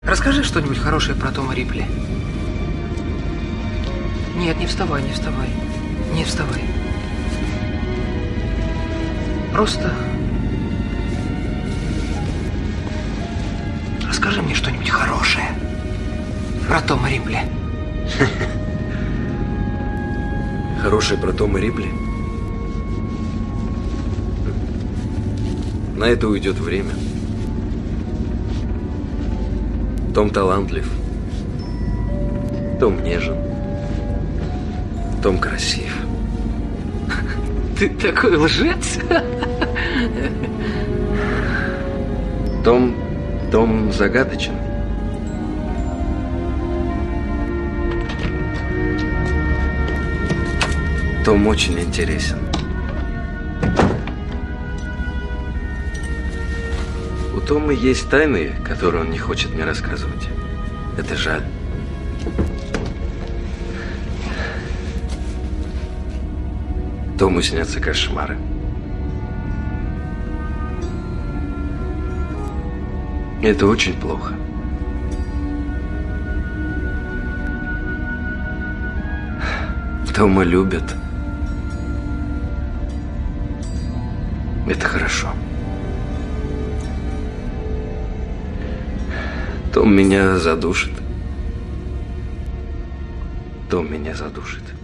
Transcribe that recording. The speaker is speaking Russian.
Расскажи что-нибудь хорошее про Тома Рипли. Нет, не вставай, не вставай. Не вставай. Просто расскажи мне что-нибудь хорошее про Тома Рипли. Хорошее про Тома Рипли? На это уйдет время. Том талантлив. Том нежен. Том красив. Ты такой лжец. Том загадочен. Том очень интересен. У Тома есть тайны, которые он не хочет мне рассказывать. Это жаль. Тому снятся кошмары. Это очень плохо. Тома любят. Это хорошо. Том меня задушит. Том меня задушит.